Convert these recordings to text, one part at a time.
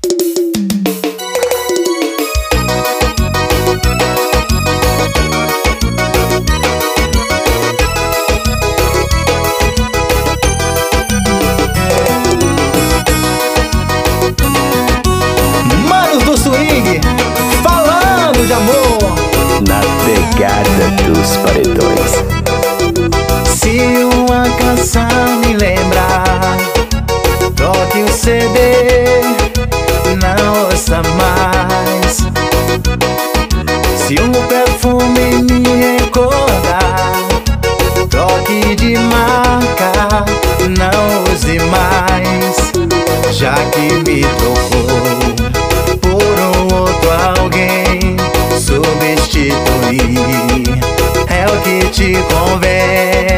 Manos do swing, falando de amor. Na pegada dos paredões. Se uma canção me lembrar, toque o CD, não ouça mais. Se um perfume me recordar, troque de marca, não use mais. Já que me trocou por um outro alguém, substituir é o que te convém.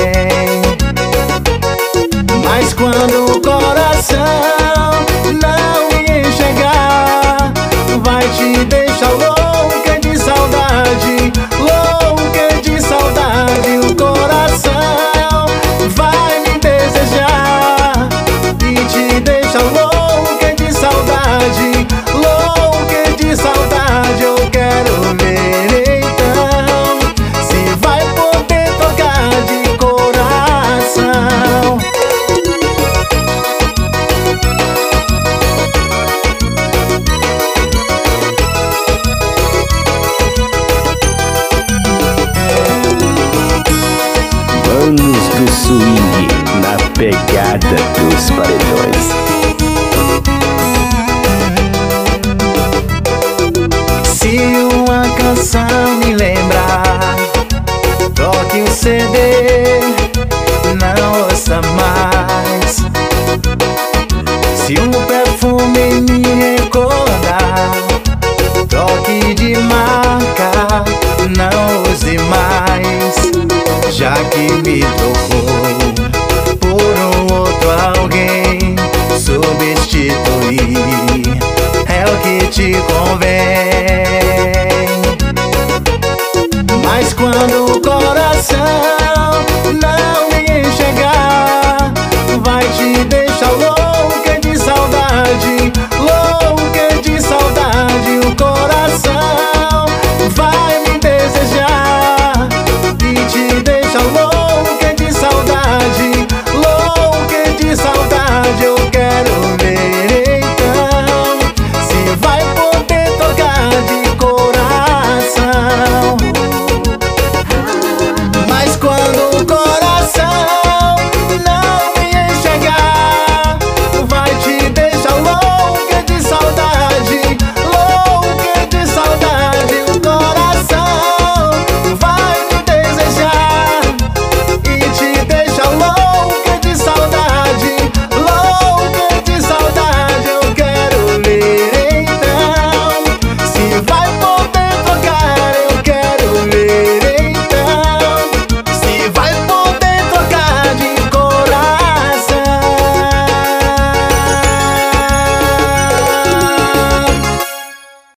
Mas quando o coração não enxergar, vai te deixar louca de saudade, louca de saudade. O coração vai me desejar e te deixa louca de saudade, louca de saudade. Eu quero ver então se vai poder tocar de coração. Manos do swing, na pegada dos paredões. Se uma canção me lembrar, toque o CD,